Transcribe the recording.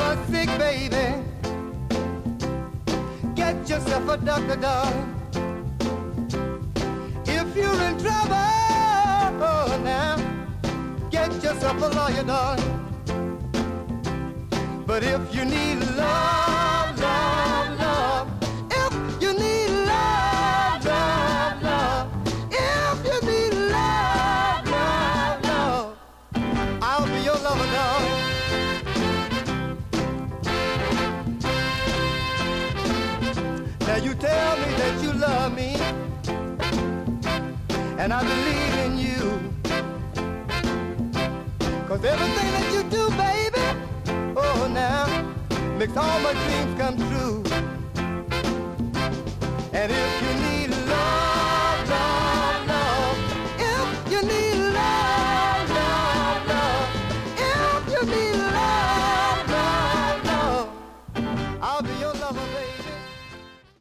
you're sick, baby, get yourself a doctor, darling. If you're in trouble now, get yourself a lawyer, darling. But if you need love, love, love, if you need love, love, love, if you need love, love, love, I'll be your lover, darling. Now you tell me that you love me, and I believe in you, 'cause everything that you do, baby, oh now, makes all my dreams come true. And if you need love, love, love, if you need